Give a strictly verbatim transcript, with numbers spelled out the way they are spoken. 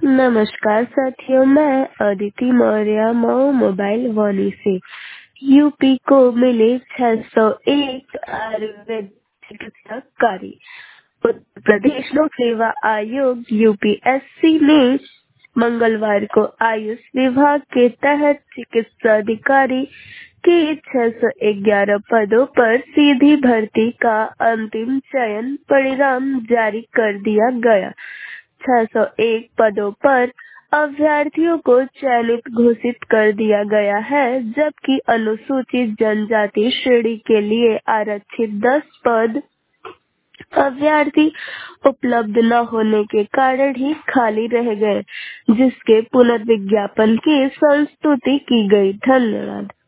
नमस्कार साथियों, मैं अदिति मौर्य मऊ मोबाइल वाली से। यूपी को मिले छह सौ एक आयुर्वेद चिकित्सक कार्य। उत्तर प्रदेश लोक सेवा आयोग यूपीएससी ने मंगलवार को आयुष विभाग के तहत चिकित्सा अधिकारी के छह सौ ग्यारह पदों पर सीधी भर्ती का अंतिम चयन परिणाम जारी कर दिया गया। छह सौ एक पदों पर अभ्यर्थियों को चयनित घोषित कर दिया गया है, जबकि अनुसूचित जनजाति श्रेणी के लिए आरक्षित दस पद अभ्यर्थी उपलब्ध न होने के कारण ही खाली रह गए, जिसके पुनर्विज्ञापन की संस्तुति की गई। धन्यवाद।